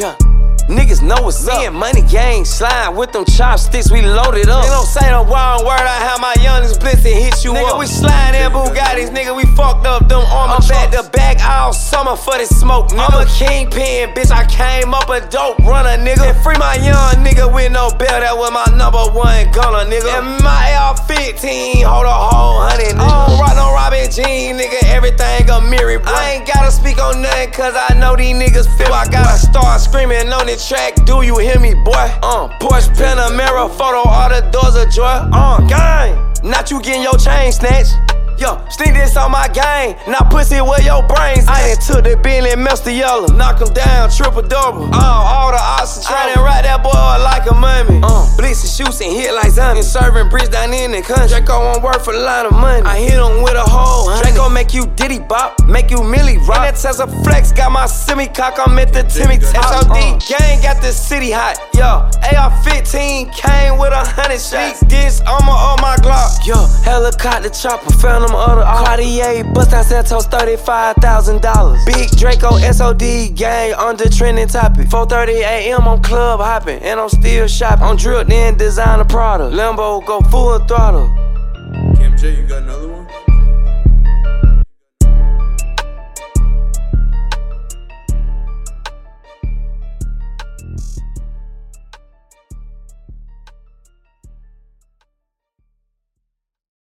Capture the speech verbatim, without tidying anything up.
Yeah. Niggas know what's up. Me and Money Gang slime with them chopsticks, we loaded up. They don't say the wrong word, I have my youngest blitz and hit you nigga, up. Nigga, we sliding in Bugattis, nigga, we fucked up them armor I'm back to back all summer for this smoke, nigga. I'm a kingpin, bitch, I came up a dope runner, nigga. And free my young nigga with no bell, that was my number one gunner, nigga. And my A R fifteen, hold a whole hundred, nigga. I don't rock no Robin Jean, nigga, everything a mirror, bro. I ain't gotta speak on nothing, cause I know these niggas feel. I gotta start screaming on the track, do you hear me, boy? Uh, Porsche Panamera, photo, all the doors of joy. Uh, gang, not you getting your chain snatched. Yo, sneak this on my gang, now pussy where your brains at. I done took the Bentley Mister Yellow, knock him down, triple double. Uh, all the odds I done ride that boy like a mummy. Uh, blitz and shoots and hit like zombies. Serving bricks down in the country. Draco won't work for a lot of money. I hit him with a hole. Draco make you diddy bop, make you milli rock. And that Tesla Flex got my semi cock, I'm at the Timmy top. S O D uh. gang got the city hot. Yo, A R fifteen came with a hundred shots. This armor on my Glock. Yo, helicopter chopper, found him other Cartier, bust down Santos, thirty-five thousand dollars. Big Draco S O D gang on the trending topic. four thirty a m I'm club hopping, and I'm still shopping. I'm drilled in designer Prada. Lambo go full throttle. Cam J, you got another one?